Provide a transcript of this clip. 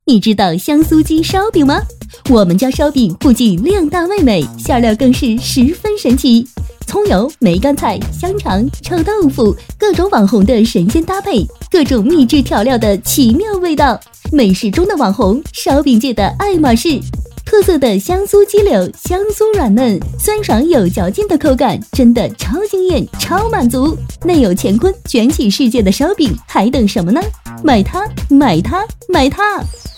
你知道香酥鸡烧饼吗？我们家烧饼不仅量大味美，馅料更是十分神奇。葱油、梅干菜、香肠、臭豆腐，各种网红的神仙搭配，各种秘制调料的奇妙味道，美食中的网红，烧饼界的爱马仕。特色的香酥鸡柳，香酥软嫩，酸爽有嚼劲的口感，真的超惊艳，超满足。内有乾坤，卷起世界的烧饼，还等什么呢？买它，买它，买它！